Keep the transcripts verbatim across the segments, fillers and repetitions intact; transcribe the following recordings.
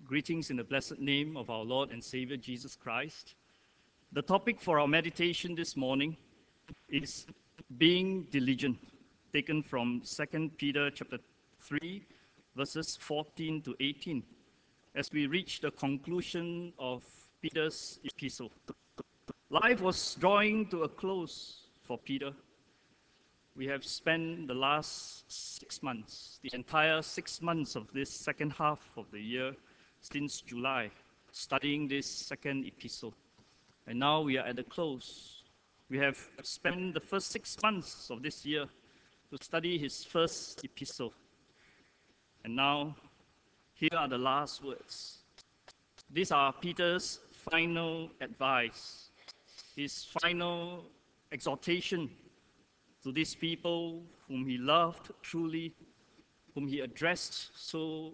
Greetings in the blessed name of our Lord and Savior Jesus Christ. The topic for our meditation this morning is being diligent, taken from Second Peter chapter three, verses fourteen to eighteen, as we reach the conclusion of Peter's epistle. Life was drawing to a close for Peter. We have spent the last six months, the entire six months of this second half of the year, since July, studying this second epistle. And now we are at the close. We have spent the first six months of this year to study his first epistle. And now, here are the last words. These are Peter's final advice, his final exhortation to these people whom he loved truly, whom he addressed so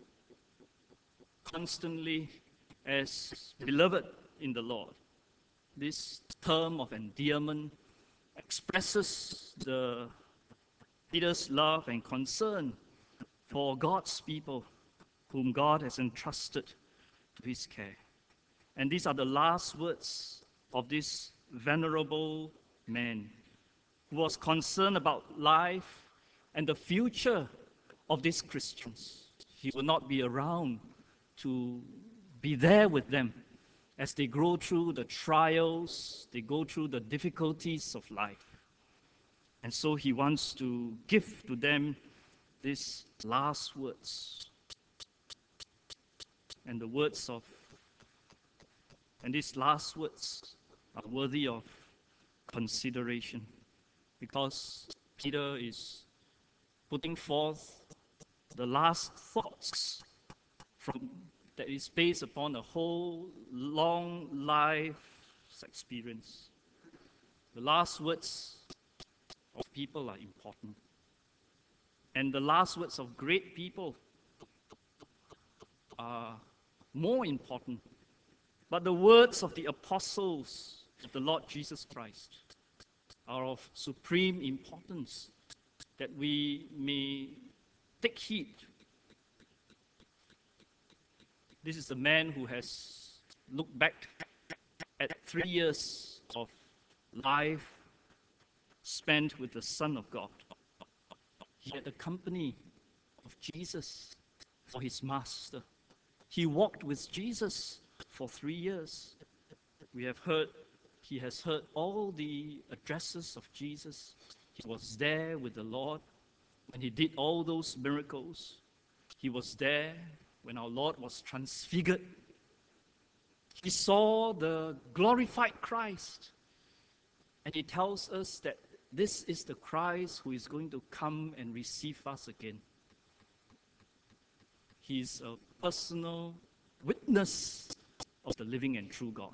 constantly as beloved in the Lord. This term of endearment expresses the Peter's love and concern for God's people whom God has entrusted to his care. And these are the last words of this venerable man who was concerned about life and the future of these Christians. He will not be around to be there with them as they go through the trials, they go through the difficulties of life. And so he wants to give to them these last words. And the words of, and these last words are worthy of consideration, because Peter is putting forth the last thoughts from that is based upon a whole long life's experience. The last words of people are important. And the last words of great people are more important. But the words of the apostles of the Lord Jesus Christ are of supreme importance, that we may take heed. This is a man who has looked back at three years of life spent with the Son of God. He had the company of Jesus for his master. He walked with Jesus for three years. We have heard He has heard all the addresses of Jesus. He was there with the Lord when he did all those miracles. He was there when our Lord was transfigured. He saw the glorified Christ. And he tells us that this is the Christ who is going to come and receive us again. He is a personal witness of the living and true God.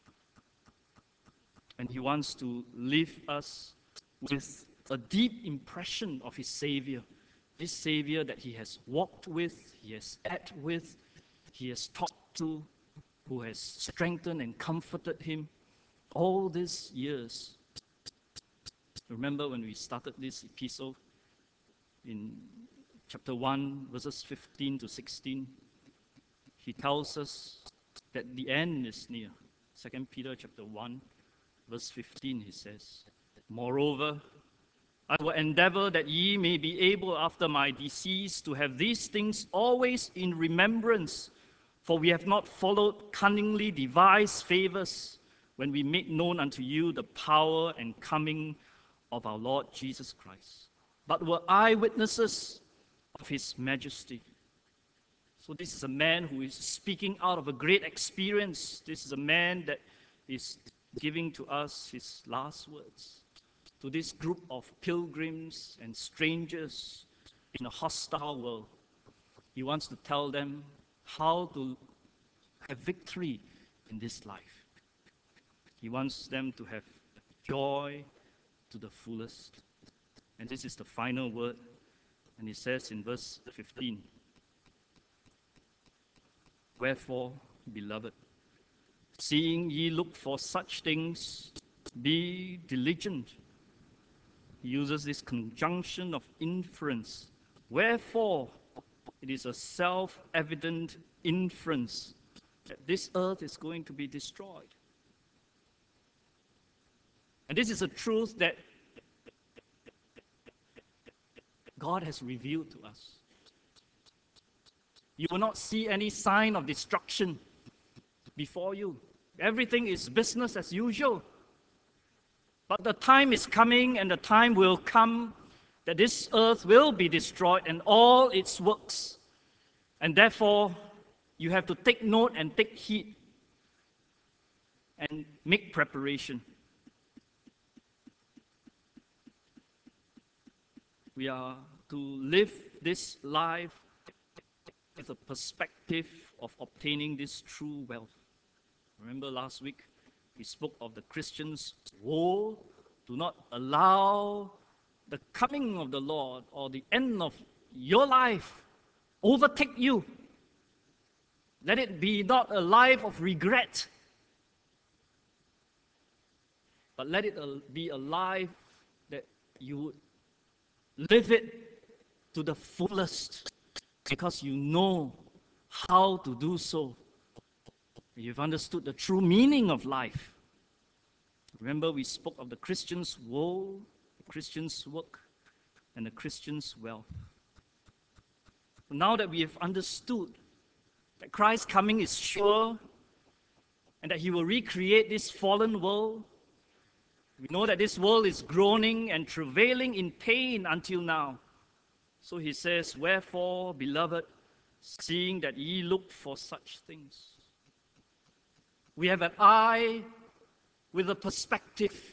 And he wants to leave us with a deep impression of his Savior. This Savior that he has walked with, he has ate with, he has talked to, who has strengthened and comforted him all these years. Remember when we started this epistle in chapter one, verses fifteen to sixteen, he tells us that the end is near. Second Peter chapter one, verse fifteen, he says, "Moreover, I will endeavor that ye may be able after my decease to have these things always in remembrance, for we have not followed cunningly devised favors when we made known unto you the power and coming of our Lord Jesus Christ, but were eyewitnesses of his majesty." So this is a man who is speaking out of a great experience. This is a man that is giving to us his last words to this group of pilgrims and strangers in a hostile world. He wants to tell them how to have victory in this life. He wants them to have joy to the fullest. And this is the final word. And he says in verse fifteen, "Wherefore, beloved, seeing ye look for such things, be diligent." He uses this conjunction of inference. Wherefore, It is a self-evident inference that this earth is going to be destroyed. And this is a truth that God has revealed to us. You will not see any sign of destruction before you. Everything is business as usual. But the time is coming, and the time will come that this earth will be destroyed and all its works. And therefore, you have to take note and take heed and make preparation. We are to live this life with a perspective of obtaining this true wealth. Remember last week, we spoke of the Christian's woe. Do not allow the coming of the Lord or the end of your life overtake you. Let it be not a life of regret, but let it be a life that you would live it to the fullest because you know how to do so. You've understood the true meaning of life. Remember, we spoke of the Christian's woe, the Christian's work, and the Christian's wealth. Now that we have understood that Christ's coming is sure and that he will recreate this fallen world, we know that this world is groaning and travailing in pain until now. So he says, "Wherefore, beloved, seeing that ye look for such things." We have an eye with a perspective.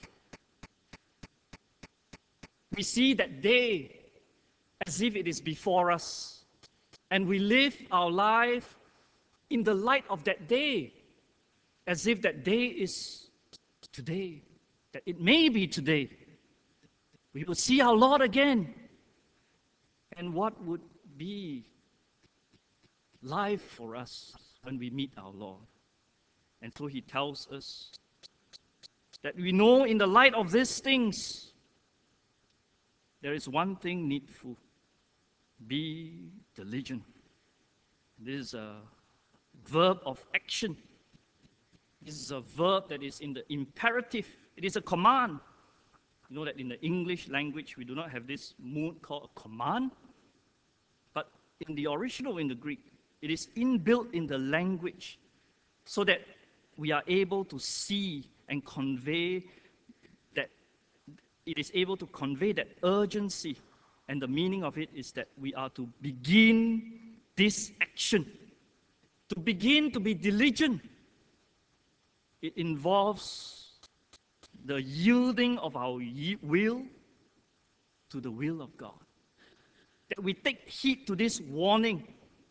We see that day as if it is before us, and we live our life in the light of that day, as if that day is today, that it may be today. We will see our Lord again. And what would be life for us when we meet our Lord? And so he tells us that we know in the light of these things, there is one thing needful. Be diligent. This is a verb of action. This is a verb that is in the imperative. It is a command. You know that in the English language, we do not have this mood called a command. But in the original, in the Greek, it is inbuilt in the language so that we are able to see and convey that, it is able to convey that urgency. And the meaning of it is that we are to begin this action, to begin to be diligent. It involves the yielding of our will to the will of God. That we take heed to this warning.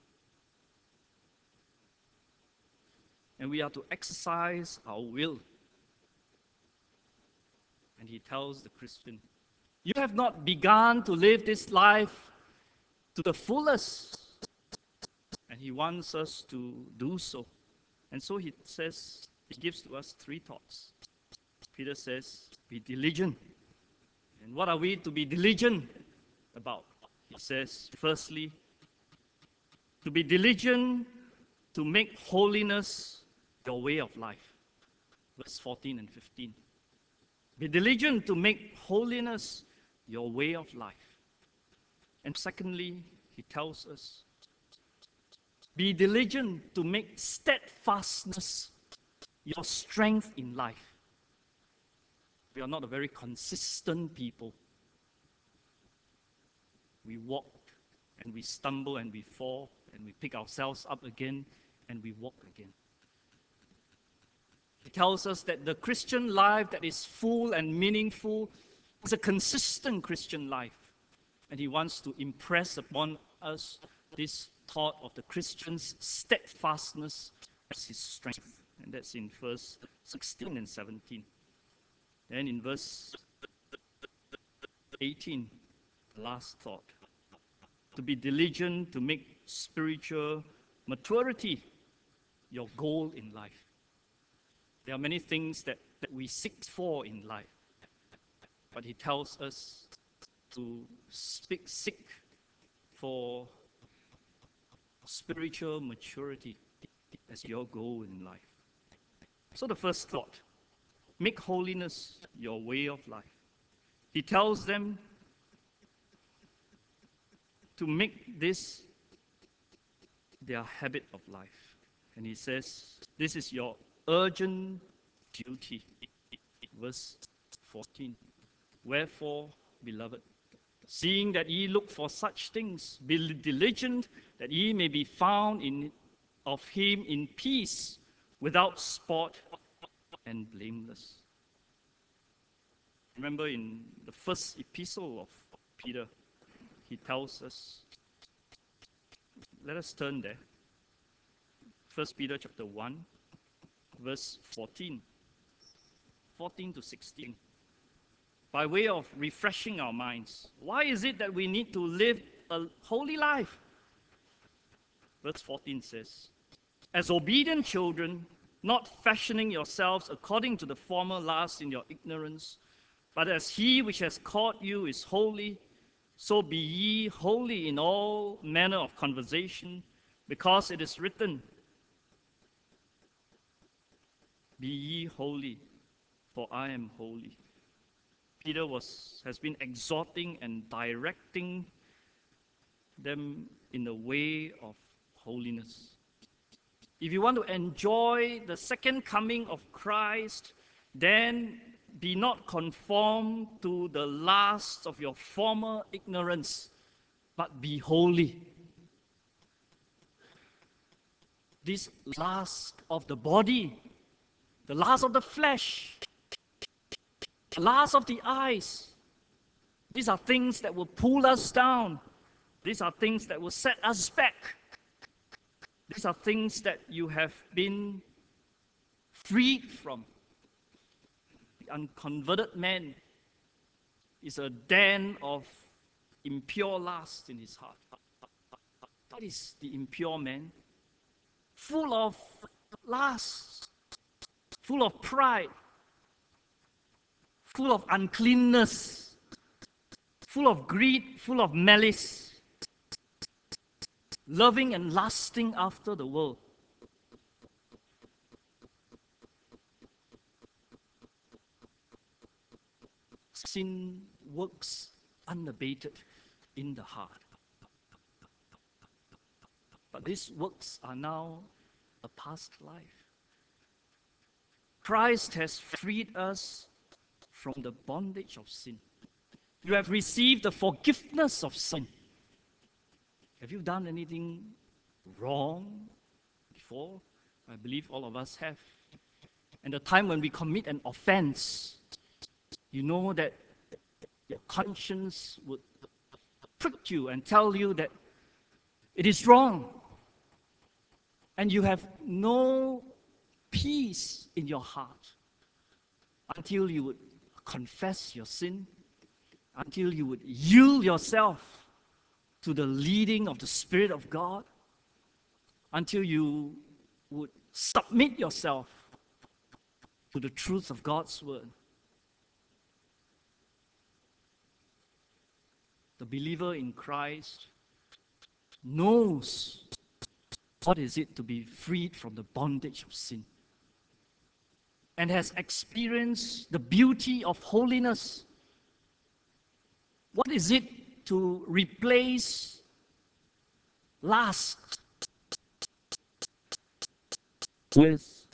And we are to exercise our will. And he tells the Christian, you have not begun to live this life to the fullest. And he wants us to do so. And so he says, he gives to us three thoughts. Peter says, be diligent. And what are we to be diligent about? He says, firstly, to be diligent to make holiness your way of life. Verse fourteen and fifteen. Be diligent to make holiness your way of life. And secondly, he tells us, be diligent to make steadfastness your strength in life. We are not a very consistent people. We walk and we stumble and we fall and we pick ourselves up again and we walk again. He tells us that the Christian life that is full and meaningful is a consistent Christian life. And he wants to impress upon us this thought of the Christian's steadfastness as his strength. And that's in verse sixteen and seventeen. Then in verse eighteen, the last thought, to be diligent to make spiritual maturity your goal in life. There are many things that, that we seek for in life, but he tells us to speak, seek for spiritual maturity as your goal in life. So the first thought, make holiness your way of life. He tells them to make this their habit of life. And he says, this is your urgent duty. Verse fourteen. Wherefore, beloved, seeing that ye look for such things, be diligent that ye may be found in of him in peace, without spot and blameless. Remember in the first epistle of Peter, he tells us, let us turn there. First Peter chapter one, verse fourteen. fourteen to sixteen. By way of refreshing our minds, why is it that we need to live a holy life? Verse fourteen says, as obedient children, not fashioning yourselves according to the former lusts in your ignorance, but as he which has called you is holy, so be ye holy in all manner of conversation, because it is written, be ye holy, for I am holy. Peter was, has been exhorting and directing them in the way of holiness. If you want to enjoy the second coming of Christ, then be not conformed to the lusts of your former ignorance, but be holy. This lust of the body, the lust of the flesh, the lust of the eyes, these are things that will pull us down. These are things that will set us back. These are things that you have been freed from. The unconverted man is a den of impure lust in his heart. What is the impure man? Full of lust, full of pride, full of uncleanness, full of greed, full of malice, loving and lusting after the world. Sin works unabated in the heart. But these works are now a past life. Christ has freed us from the bondage of sin. You have received the forgiveness of sin. Have you done anything wrong before? I believe all of us have. And the time when we commit an offense, you know that your conscience would prick you and tell you that it is wrong. And you have no peace in your heart until you would confess your sin, until you would yield yourself to the leading of the Spirit of God, until you would submit yourself to the truth of God's word. The believer in Christ knows what is it to be freed from the bondage of sin, and has experienced the beauty of holiness. What is it to replace lust with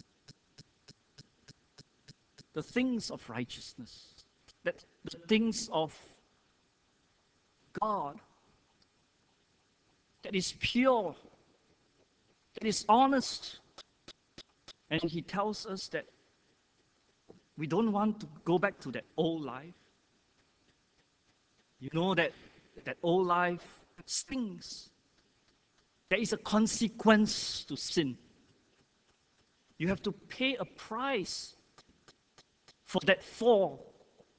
the things of righteousness, that the things of God, that is pure, that is honest. And he tells us that we don't want to go back to that old life. You know that that old life stings. There is a consequence to sin. You have to pay a price for that fall.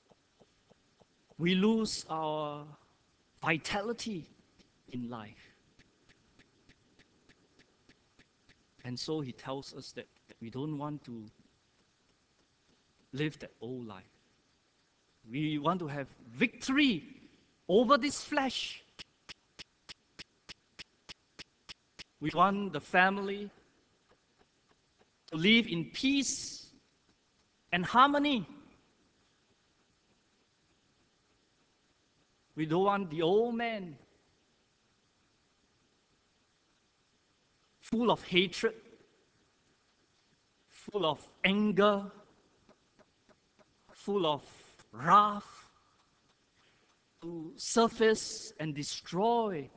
We lose our vitality in life. And so he tells us that we don't want to live that old life. We want to have victory over this flesh. We want the family to live in peace and harmony. We don't want the old man full of hatred, full of anger, full of wrath, to surface and destroy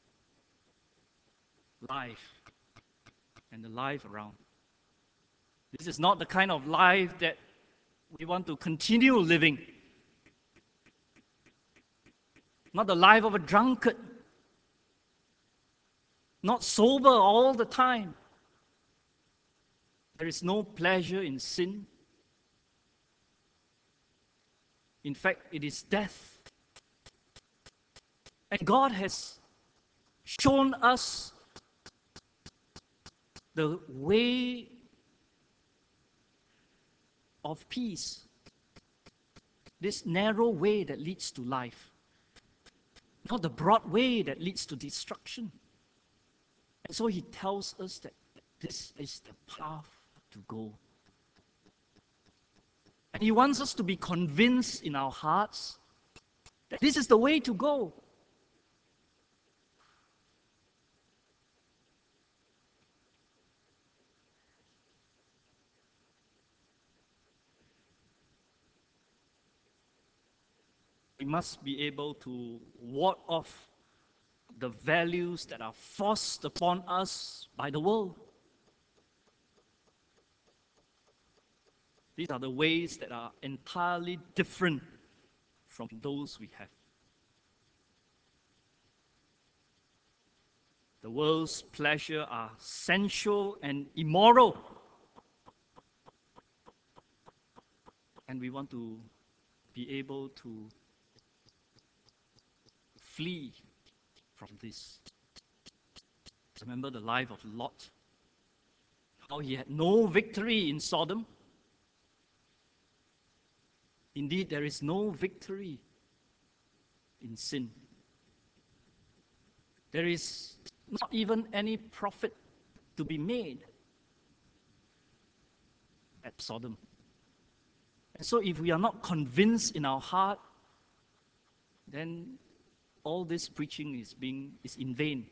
life and the life around. This is not the kind of life that we want to continue living. Not the life of a drunkard, not sober all the time. There is no pleasure in sin. In fact, it is death. And God has shown us the way of peace, this narrow way that leads to life, not the broad way that leads to destruction. And so he tells us that this is the path to go. And he wants us to be convinced in our hearts that this is the way to go. We must be able to ward off the values that are forced upon us by the world. These are the ways that are entirely different from those we have. The world's pleasure are sensual and immoral. And we want to be able to flee from this. Remember the life of Lot, how he had no victory in Sodom. Indeed, there is no victory in sin. There is not even any profit to be made at Sodom. And so if we are not convinced in our heart, then all this preaching is being is in vain.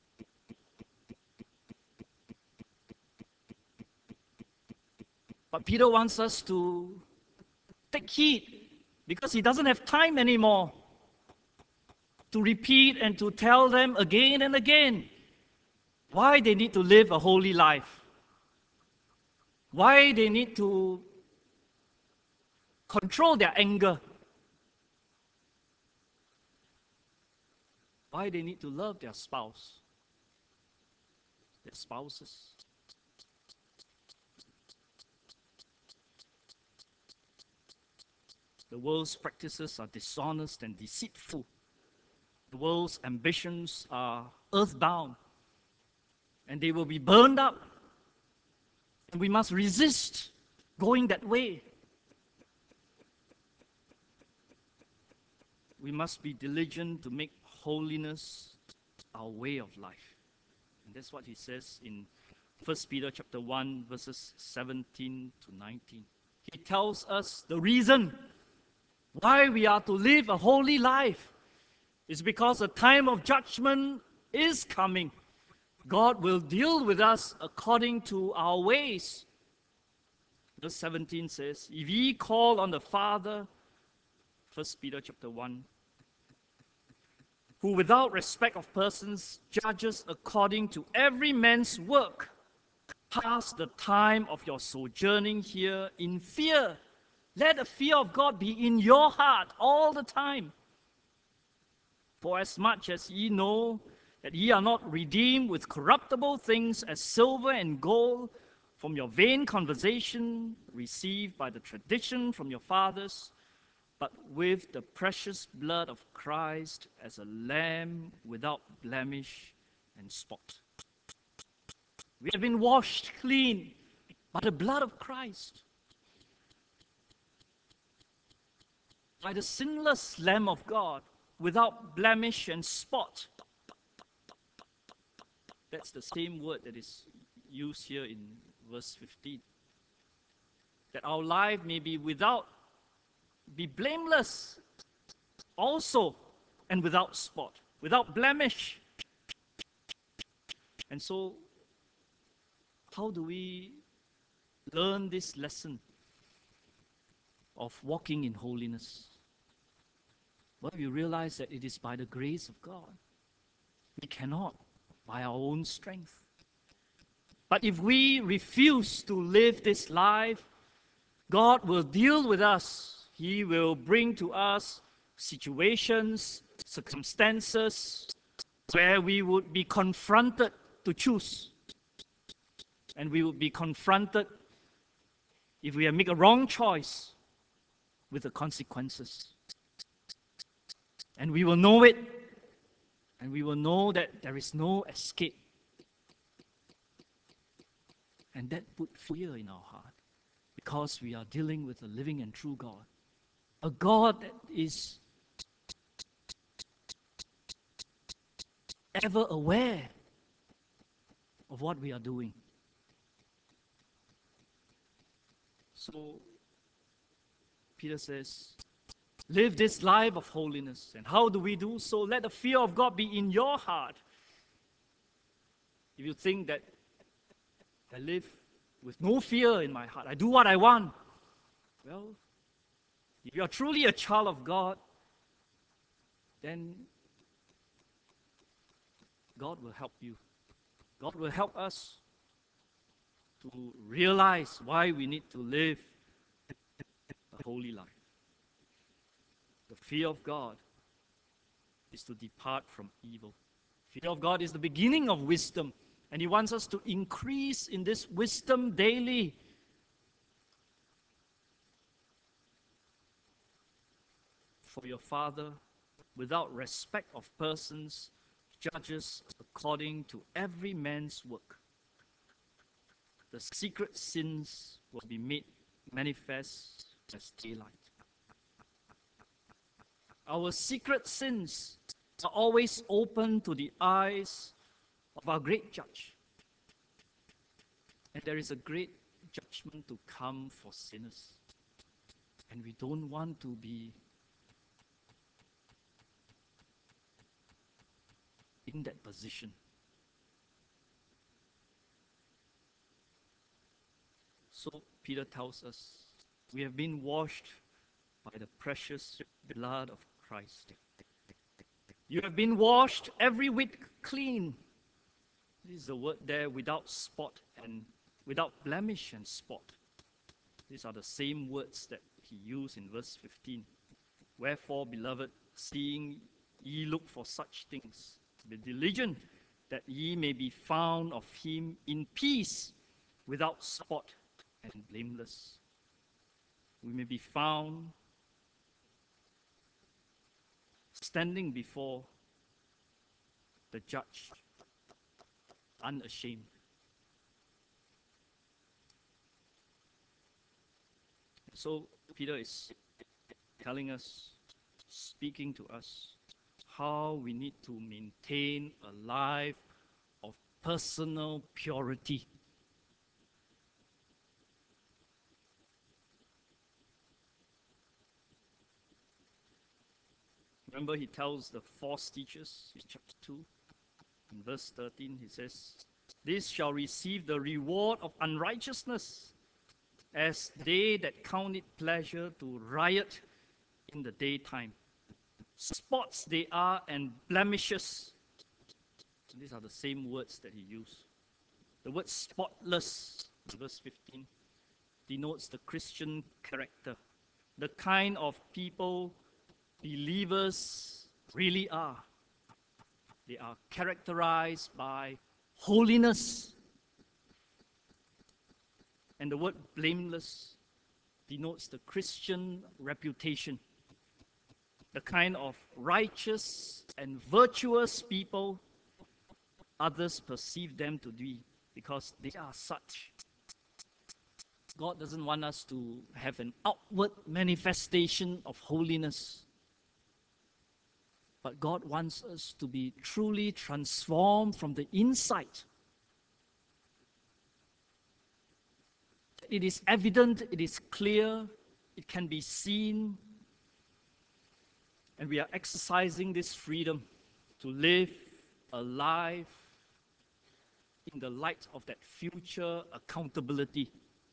But Peter wants us to take heed, because he doesn't have time anymore to repeat and to tell them again and again why they need to live a holy life, why they need to control their anger, why they need to love their spouse, their spouses. The world's practices are dishonest and deceitful. The world's ambitions are earthbound, and they will be burned up. And we must resist going that way. We must be diligent to make holiness our way of life. And that's what he says in First Peter chapter one, verses seventeen to nineteen. He tells us the reason why we are to live a holy life is because the time of judgment is coming. God will deal with us according to our ways. Verse seventeen says, if ye call on the Father, First Peter chapter one, who without respect of persons judges according to every man's work, pass the time of your sojourning here in fear. Let the fear of God be in your heart all the time. For as much as ye know that ye are not redeemed with corruptible things as silver and gold from your vain conversation received by the tradition from your fathers, but with the precious blood of Christ as a lamb without blemish and spot. We have been washed clean by the blood of Christ, by the sinless Lamb of God, without blemish and spot. That's the same word that is used here in verse fifteen. That our life may be without, be blameless also, and without spot, without blemish. And so, how do we learn this lesson of walking in holiness? Well, we realize that it is by the grace of God. We cannot by our own strength. But if we refuse to live this life, God will deal with us. He will bring to us situations, circumstances, where we would be confronted to choose. And we would be confronted, if we make a wrong choice, with the consequences. And we will know it, and we will know that there is no escape. And that put fear in our heart, because we are dealing with a living and true God. A God that is ever aware of what we are doing. So, Peter says, live this life of holiness. And how do we do so? Let the fear of God be in your heart. If you think that I live with no fear in my heart, I do what I want, well, if you are truly a child of God, then God will help you. God will help us to realize why we need to live a holy life. The fear of God is to depart from evil. Fear of God is the beginning of wisdom, and He wants us to increase in this wisdom daily. For your Father, without respect of persons, judges according to every man's work. The secret sins will be made manifest as daylight. Our secret sins are always open to the eyes of our great judge. And there is a great judgment to come for sinners. And we don't want to be in that position. So Peter tells us, we have been washed by the precious blood of Christ. You have been washed every whit clean. This is the word there, without spot and without blemish and spot. These are the same words that he used in verse fifteen. Wherefore, beloved, seeing ye look for such things, be diligent that ye may be found of him in peace, without spot and blameless. We may be found standing before the judge, unashamed. So Peter is telling us, speaking to us, how we need to maintain a life of personal purity. Remember, he tells the false teachers in chapter two, in verse thirteen, he says, "This shall receive the reward of unrighteousness, as they that count it pleasure to riot in the daytime. Spots they are and blemishes." These are the same words that he used. The word spotless, verse fifteen, denotes the Christian character, the kind of people believers really are. They are characterized by holiness. And the word blameless denotes the Christian reputation, the kind of righteous and virtuous people others perceive them to be, because they are such. God doesn't want us to have an outward manifestation of holiness. But God wants us to be truly transformed from the inside. It is evident, it is clear, it can be seen, and we are exercising this freedom to live a life in the light of that future accountability.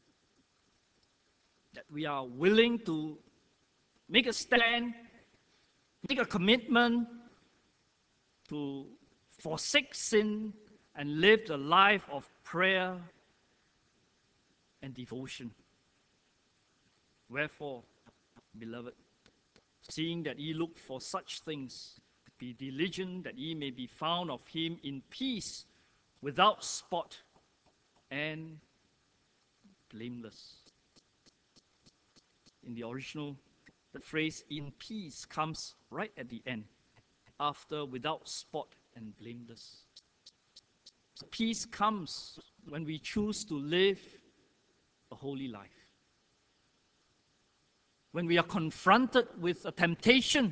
That we are willing to make a stand, make a commitment to forsake sin and live the life of prayer and devotion. Wherefore, beloved, seeing that ye look for such things, be diligent that ye may be found of him in peace, without spot and blameless. In the original, the phrase in peace comes right at the end, after without spot and blameless. So peace comes when we choose to live a holy life. When we are confronted with a temptation,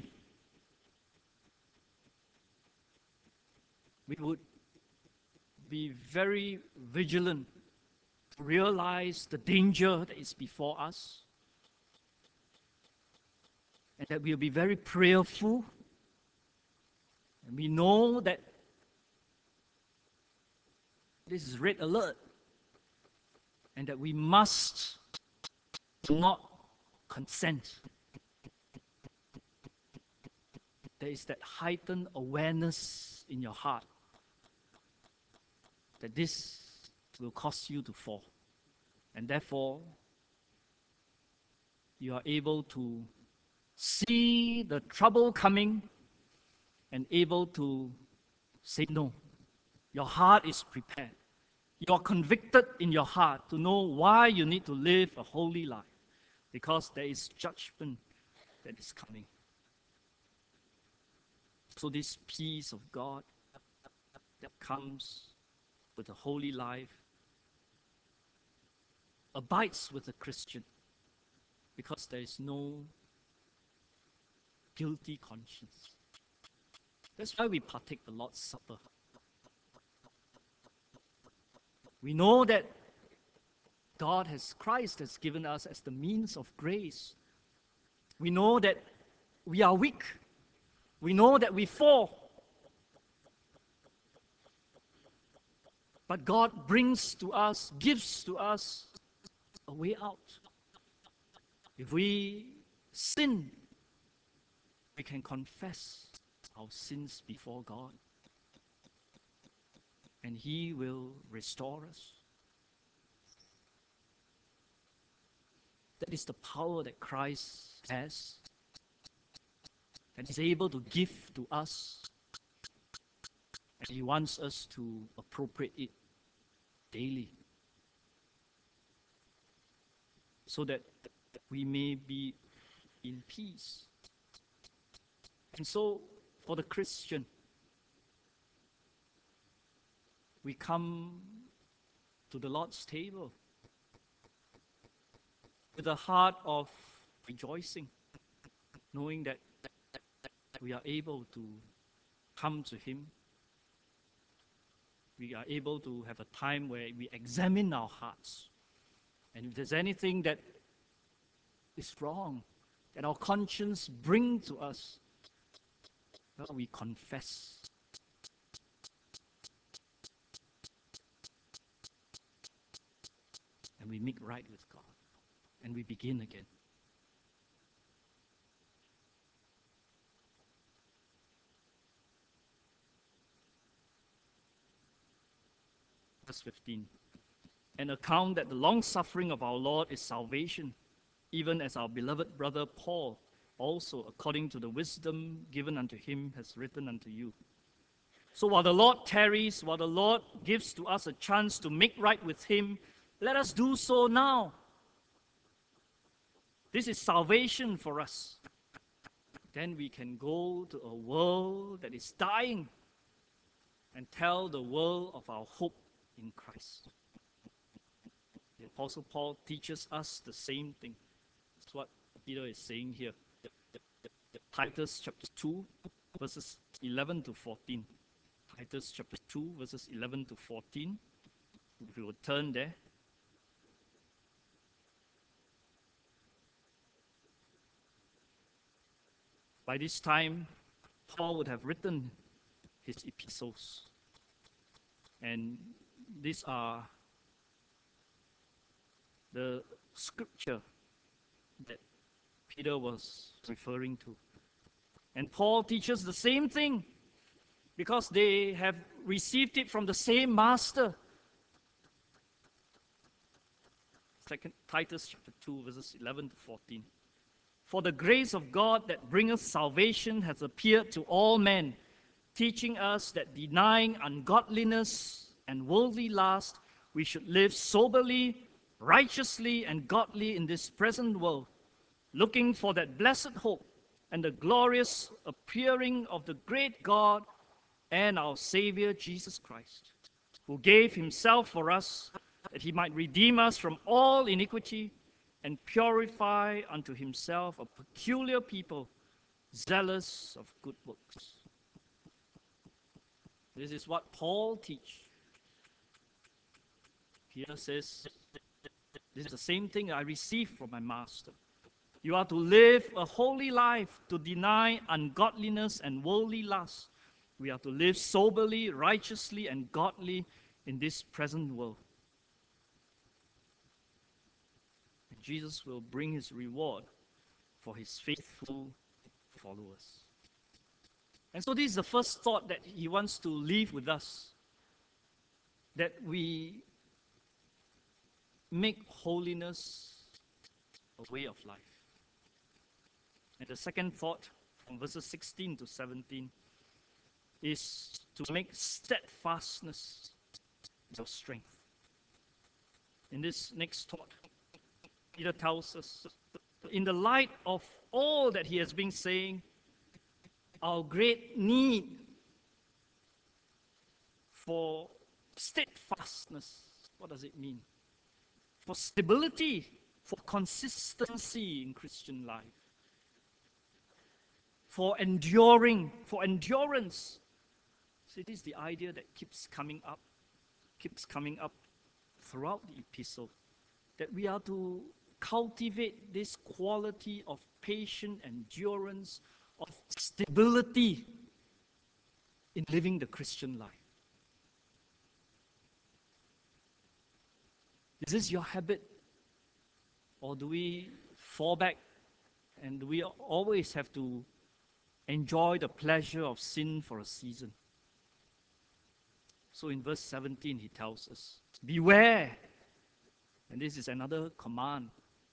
we would be very vigilant to realize the danger that is before us, and that we'll be very prayerful. And we know that this is red alert, and that we must not consent. There is that heightened awareness in your heart that this will cause you to fall. And therefore, you are able to see the trouble coming and able to say no. Your heart is prepared. You are convicted in your heart to know why you need to live a holy life, because there is judgment that is coming. So this peace of God that comes with a holy life abides with a Christian, because there is no guilty conscience. That's why we partake the Lord's Supper. We know that God has, Christ has given us as the means of grace. We know that we are weak. We know that we fall. But God brings to us, gives to us a way out. If we sin, we can confess our sins before God, and He will restore us. That is the power that Christ has, and is able to give to us, and He wants us to appropriate it daily, so that we may be in peace. And so, for the Christian, we come to the Lord's table with a heart of rejoicing, knowing that we are able to come to Him. We are able to have a time where we examine our hearts. And if there's anything that is wrong, that our conscience brings to us, well, we confess. And we make right with God. And we begin again. Verse fifteen. An account that the long suffering of our Lord is salvation, even as our beloved brother Paul also, according to the wisdom given unto him, has written unto you. So while the Lord tarries, while the Lord gives to us a chance to make right with Him, let us do so now. This is salvation for us. Then we can go to a world that is dying and tell the world of our hope in Christ. The Apostle Paul teaches us the same thing. That's what Peter is saying here. Titus chapter two, verses eleven to fourteen. Titus chapter two, verses eleven to fourteen. If you would turn there. By this time, Paul would have written his epistles. And these are the scripture that Peter was referring to. And Paul teaches the same thing because they have received it from the same master. Second Titus chapter two, verses eleven to fourteen. For the grace of God that bringeth salvation has appeared to all men, teaching us that denying ungodliness and worldly lust, we should live soberly, righteously, and godly in this present world, looking for that blessed hope and the glorious appearing of the great God and our Savior Jesus Christ, who gave himself for us, that he might redeem us from all iniquity and purify unto himself a peculiar people, zealous of good works. This is what Paul teaches. Peter says, this is the same thing I received from my master. You are to live a holy life, to deny ungodliness and worldly lust. We are to live soberly, righteously, and godly in this present world. And Jesus will bring his reward for his faithful followers. And so this is the first thought that he wants to leave with us, that we make holiness a way of life. And the second thought, from verses sixteen to seventeen, is to make steadfastness your strength. In this next thought, Peter tells us, in the light of all that he has been saying, our great need for steadfastness. What does it mean? For stability, for consistency in Christian life, for enduring, for endurance. So it is the idea that keeps coming up, keeps coming up throughout the epistle, that we are to cultivate this quality of patient endurance, of stability in living the Christian life. Is this your habit? Or do we fall back and do we always have to enjoy the pleasure of sin for a season? So in verse seventeen, he tells us, beware. And this is another command.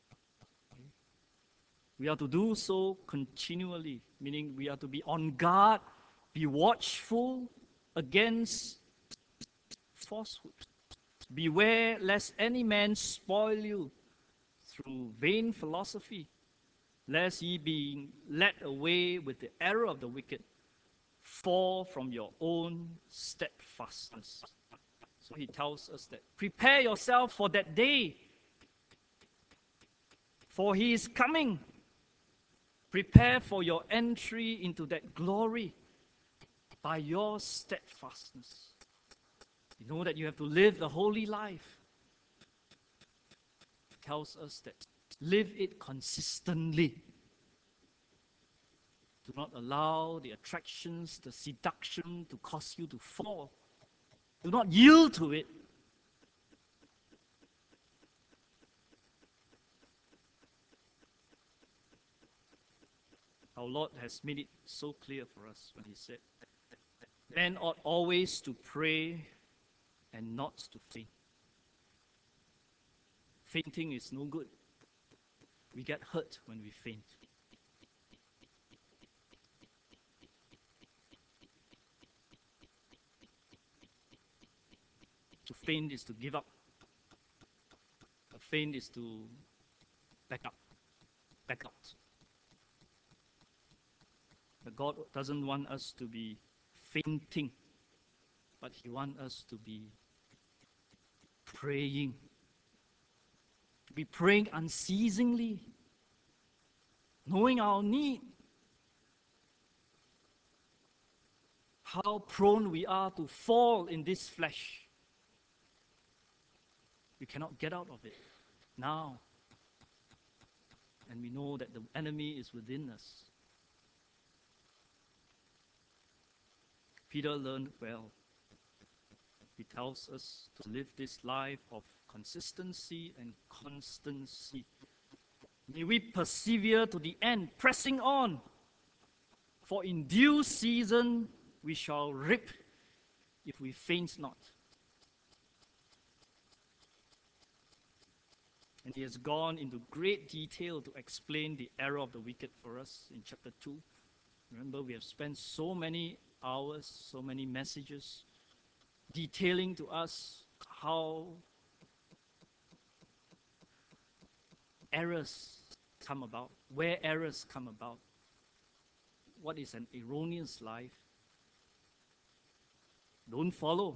We are to do so continually, meaning we are to be on guard, be watchful against falsehood. Beware lest any man spoil you through vain philosophy, lest ye being led away with the error of the wicked, fall from your own steadfastness. So he tells us that prepare yourself for that day, for he is coming. Prepare for your entry into that glory by your steadfastness. You know that you have to live the holy life. It tells us that live it consistently. Do not allow the attractions, the seduction to cause you to fall. Do not yield to it. Our Lord has made it so clear for us when he said, men ought always to pray and not to faint. Fainting is no good. We get hurt when we faint. To faint is to give up. A faint is to back up, back out. But God doesn't want us to be fainting, but he wants us to be praying. To be praying unceasingly, knowing our need. how prone we are to fall in this flesh. We cannot get out of it now. And we know that the enemy is within us. Peter learned well. He tells us to live this life of consistency and constancy. May we persevere to the end, pressing on. For in due season we shall reap if we faint not. And he has gone into great detail to explain the error of the wicked for us in chapter two. Remember, we have spent so many hours, so many messages, detailing to us how errors come about, where errors come about, what is an erroneous life. Don't follow.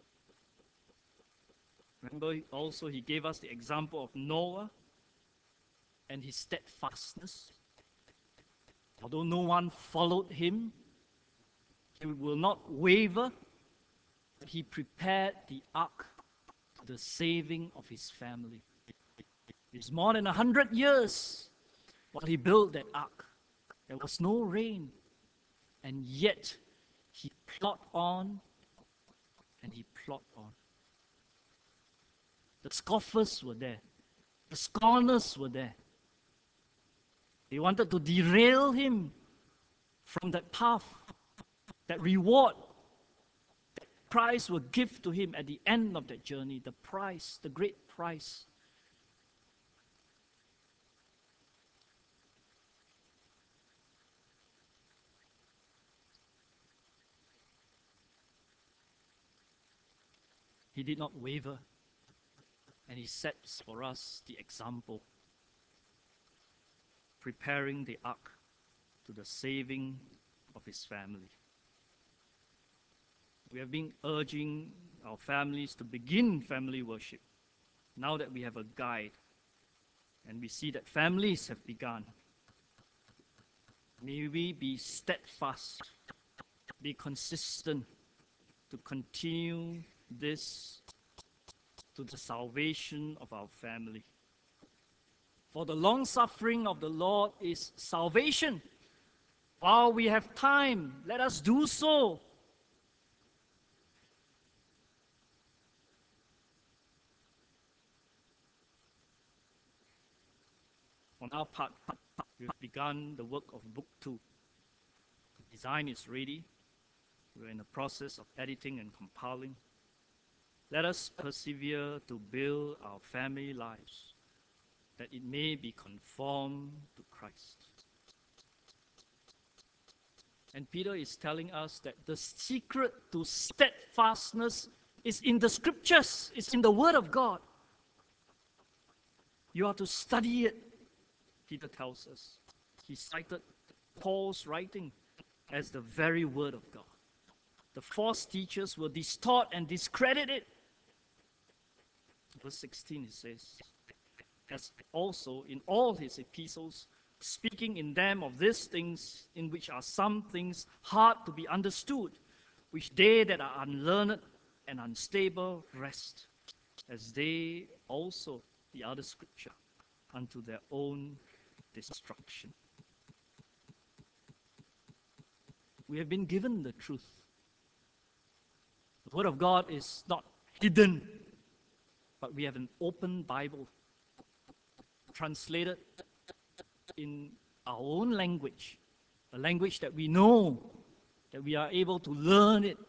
Remember, also he gave us the example of Noah and his steadfastness. Although no one followed him, he will not waver. He prepared the ark for the saving of his family. It's more than a hundred years while he built that ark. There was no rain, and yet he plodded on and he plodded on. The scoffers were there. The scorners were there. They wanted to derail him from that path, that reward, that prize will give to him at the end of that journey, the prize, the great prize. He did not waver, and he sets for us the example, preparing the ark to the saving of his family. We have been urging our families to begin family worship. Now that we have a guide, and we see that families have begun, may we be steadfast, be consistent to continue this to the salvation of our family. For the long suffering of the Lord is salvation. While we have time, let us do so. On our part, we've begun the work of Book two. The design is ready. We're in the process of editing and compiling. Let us persevere to build our family lives, that it may be conformed to Christ. And Peter is telling us that the secret to steadfastness is in the Scriptures, it's in the Word of God. You are to study it, Peter tells us. He cited Paul's writing as the very Word of God. The false teachers will distort and discredit it. Verse sixteen, he says, as also in all his epistles, speaking in them of these things, in which are some things hard to be understood, which they that are unlearned and unstable wrest, as they also, the other scripture, unto their own destruction. We have been given the truth. The Word of God is not hidden, but we have an open Bible, translated in our own language, a language that we know, that we are able to learn it.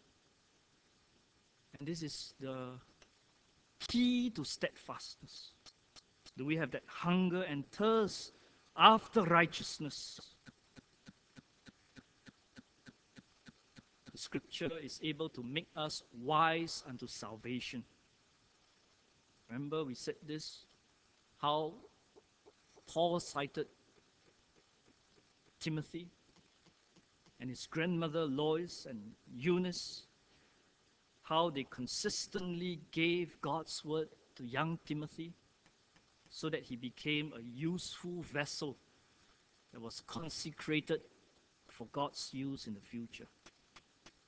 And this is the key to steadfastness. Do we have that hunger and thirst after righteousness? The Scripture is able to make us wise unto salvation. Remember, we said this, how Paul cited Timothy and his grandmother Lois and Eunice, how they consistently gave God's word to young Timothy so that he became a useful vessel that was consecrated for God's use in the future.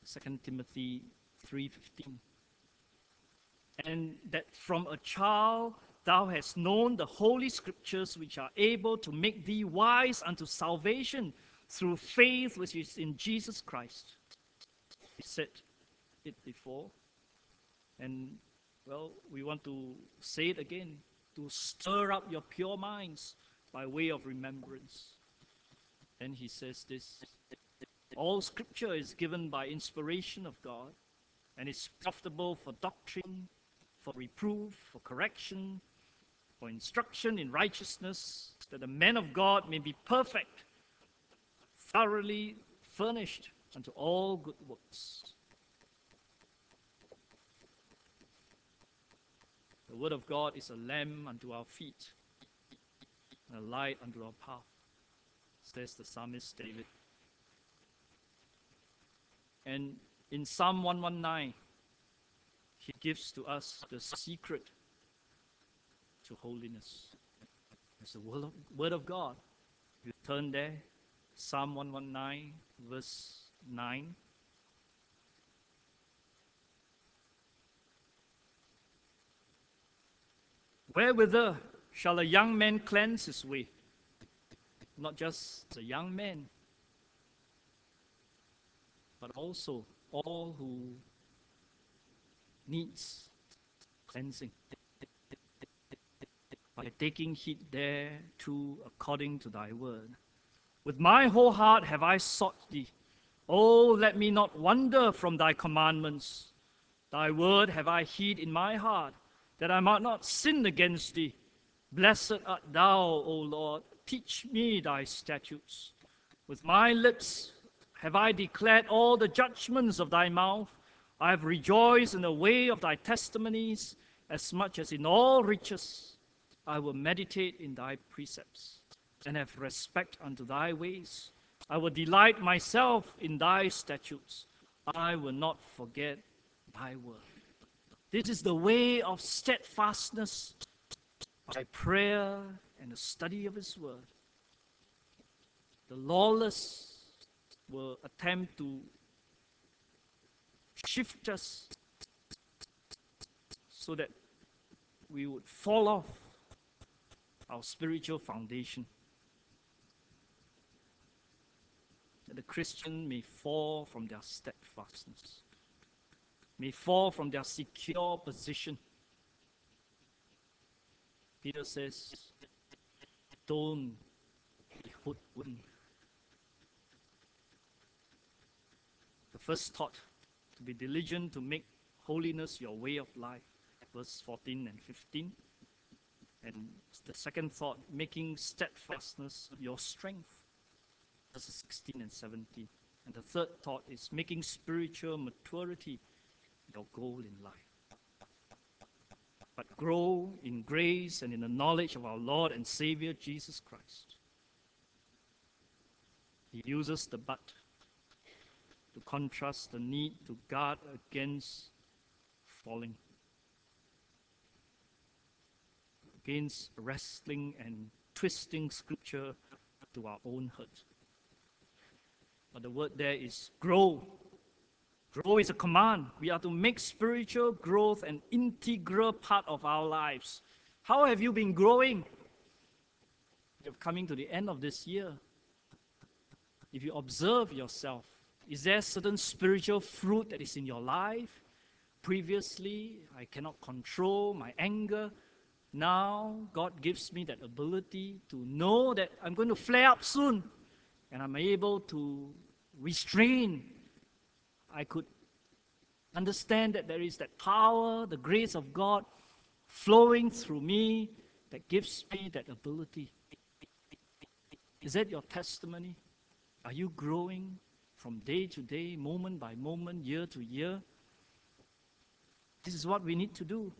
Second Timothy three fifteen. And that from a child thou hast known the holy scriptures, which are able to make thee wise unto salvation through faith which is in Jesus Christ. He said it before, and well, we want to say it again, to stir up your pure minds by way of remembrance. And he says this: all scripture is given by inspiration of God, and is profitable for doctrine, for reproof, for correction, for instruction in righteousness, that the man of God may be perfect, thoroughly furnished unto all good works. The word of God is a lamp unto our feet, and a light unto our path, says the psalmist David. And in Psalm one nineteen, he gives to us the secret to holiness. It's the word of, word of God. You turn there, Psalm one nineteen, verse nine. Wherewithal shall a young man cleanse his way? Not just a young man, but also all who needs cleansing, by taking heed thereto according to thy word. With my whole heart have I sought thee. Oh, let me not wander from thy commandments. Thy word have I hid in my heart, that I might not sin against thee. Blessed art thou, O Lord. Teach me thy statutes. With my lips have I declared all the judgments of thy mouth. I have rejoiced in the way of thy testimonies, as much as in all riches I will meditate in thy precepts, and have respect unto thy ways. I will delight myself in thy statutes. I will not forget thy word. This is the way of steadfastness, by prayer and the study of his word. The lawless will attempt to shift us so that we would fall off our spiritual foundation, that the Christian may fall from their steadfastness, may fall from their secure position. Peter says, don't be hoodwinked. The first thought, to be diligent to make holiness your way of life, verse fourteen and fifteen. And the second thought, making steadfastness your strength, verses sixteen and seventeen. And the third thought is making spiritual maturity your goal in life. But grow in grace and in the knowledge of our Lord and Savior Jesus Christ. He uses the but to contrast the need to guard against falling, against wrestling and twisting scripture to our own hurt. But the word there is grow. Grow is a command. We are to make spiritual growth an integral part of our lives. How have you been growing? You're coming to the end of this year. If you observe yourself, is there certain spiritual fruit that is in your life? Previously, I cannot control my anger. Now, God gives me that ability to know that I'm going to flare up soon, and I'm able to restrain. I could understand that there is that power, the grace of God flowing through me that gives me that ability. Is that your testimony? Are you growing from day to day, moment by moment, year to year? This is what we need to do.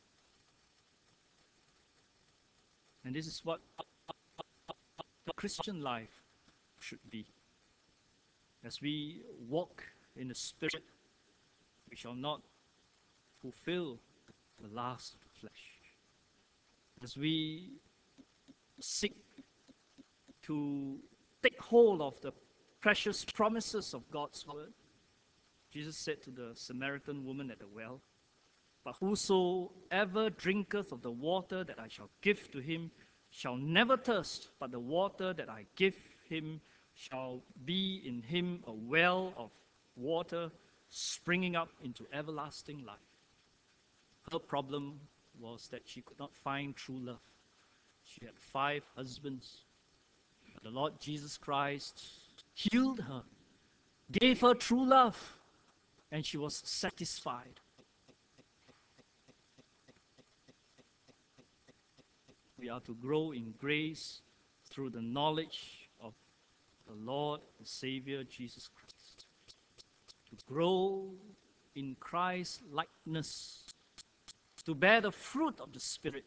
And this is what the Christian life should be. As we walk in the Spirit, we shall not fulfill the lust of the flesh. As we seek to take hold of the precious promises of God's word, Jesus said to the Samaritan woman at the well, "But whosoever drinketh of the water that I shall give to him shall never thirst, but the water that I give him shall be in him a well of water springing up into everlasting life." Her problem was that she could not find true love. She had five husbands. But the Lord Jesus Christ healed her, gave her true love, and she was satisfied. We are to grow in grace through the knowledge of the Lord and Savior Jesus Christ. To grow in Christ's likeness, to bear the fruit of the Spirit.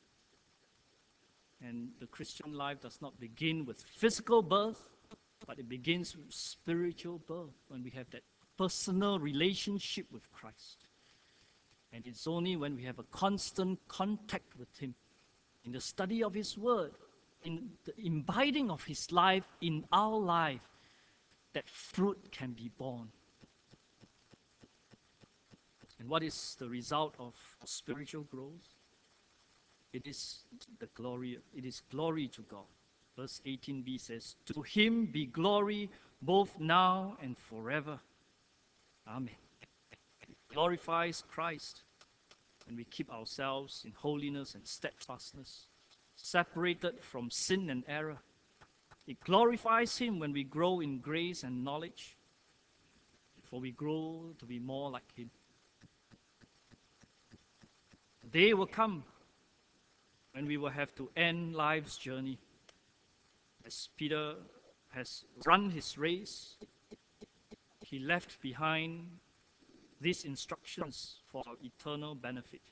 And the Christian life does not begin with physical birth, but it begins with spiritual birth when we have that personal relationship with Christ. And it's only when we have a constant contact with Him, in the study of His Word, in the imbibing of His life in our life, that fruit can be born. And what is the result of spiritual growth? It is the glory, it is glory to God. Verse eighteen b says, "To Him be glory both now and forever. Amen." It glorifies Christ when we keep ourselves in holiness and steadfastness, separated from sin and error. It glorifies Him when we grow in grace and knowledge, for we grow to be more like Him. The day will come when we will have to end life's journey. As Peter has run his race, he left behind these instructions for our eternal benefit.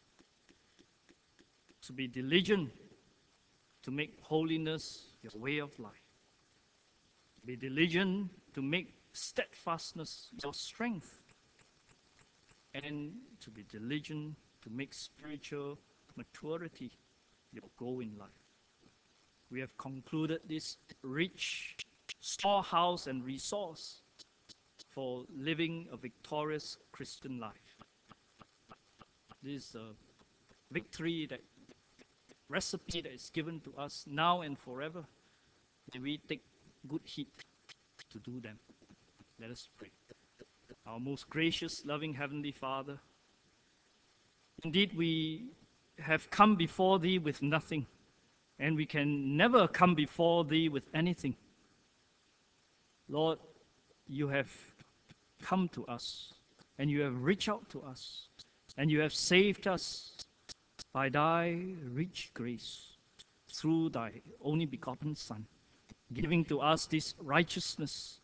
To be diligent, to make holiness your way of life. Be diligent to make steadfastness your strength. And to be diligent to make spiritual maturity your goal in life. We have concluded this rich storehouse and resource for living a victorious Christian life. This is a victory, that recipe that is given to us now and forever. May we take good heed to do them. Let us pray. Our most gracious, loving Heavenly Father, indeed we have come before Thee with nothing, and we can never come before Thee with anything. Lord, You have come to us, and You have reached out to us, and You have saved us by Thy rich grace through Thy only begotten Son, giving to us this righteousness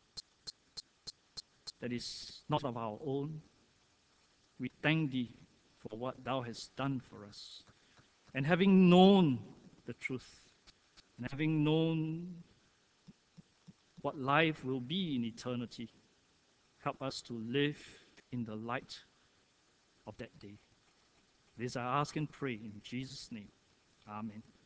that is not of our own. We thank Thee for what Thou hast done for us. And having known the truth, and having known what life will be in eternity, help us to live in the light of that day. This I ask and pray in Jesus' name. Amen.